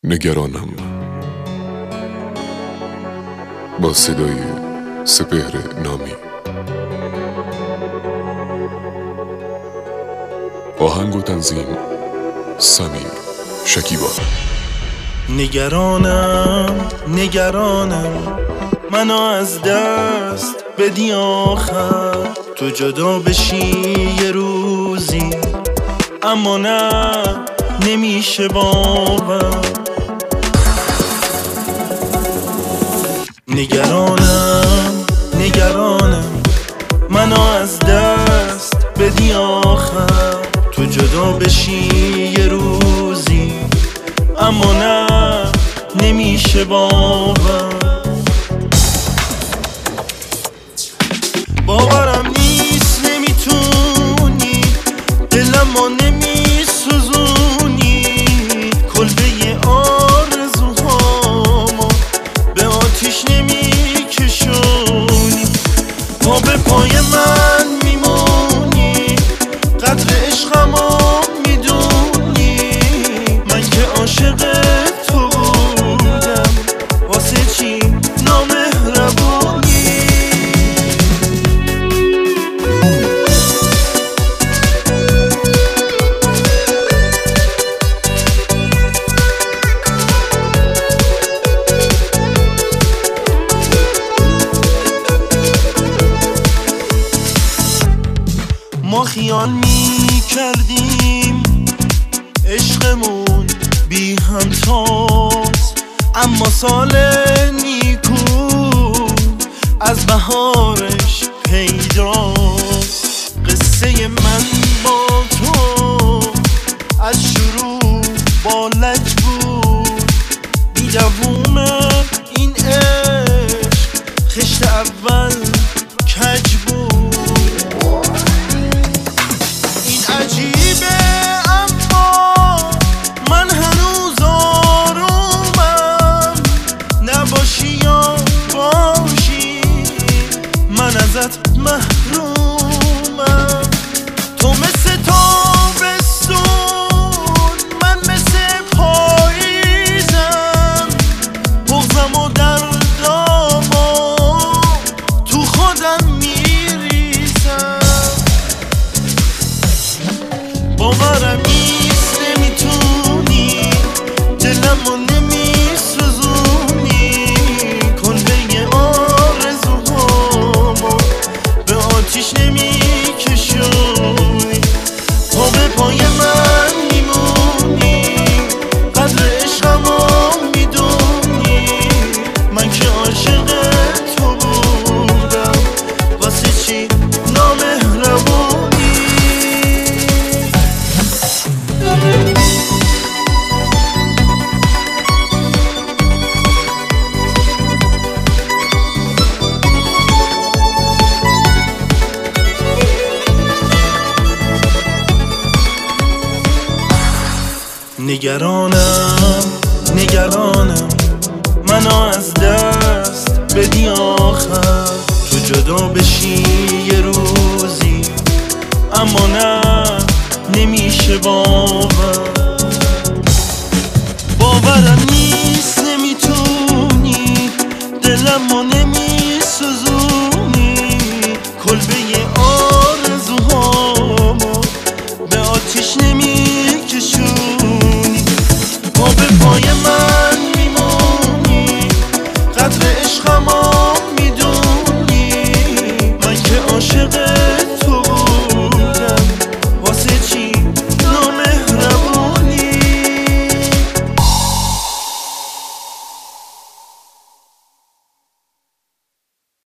نگرانم با صدای سپهر نامی. آهنگ و تنظیم سمیر شکیبا. نگرانم منو از دست بدی آخر، تو جدا بشی یه روزی، اما نه نمیشه باور. نگرانم منو از دست بدی آخر، تو جدا بشی یه روزی، اما نه نمیشه باور. باورم نیست نمیتونی دلمو نمیسوزونی، کلبه آرزوهامو به آتیش نمیکشونی. پا به پای من میمونی، قدر عشقمو میدونی، من که عاشق تو بودم، واسه چی نامهربونی؟ ما خیال میکردیم عشقمون بی همتاست، اما سال نیکو از بهارش پیداست. قصه من با تو از شروع بالک بود، بی دووم این عشق خشت اول کج بود. عجیبه اما من هنوز آرومم، نباشی یا باشی من ازت محرومم. تو مثل تابستون، من مثل پاییزم، بغضم و دردامو تو خودم میریزم. باورم نیست نمیتونی دلمو نمیسوزونی، کلبه آرزوهامو به آتیش نمیکشونی. پا به پای من میمونی، قدر عشقمو میدونی، من که عاشق تو بودم، واسه چی نامهربونی؟ نگرانم منو از دست بدی آخر، تو جدا بشی یه روزی، اما نه نمیشه باور. باورم نیست نمیتونی دلمو نمیسوزونی، کلبه آرزوهامو به آتیش نمیکشونی. پا به پای من میمونی، قدر عشقمو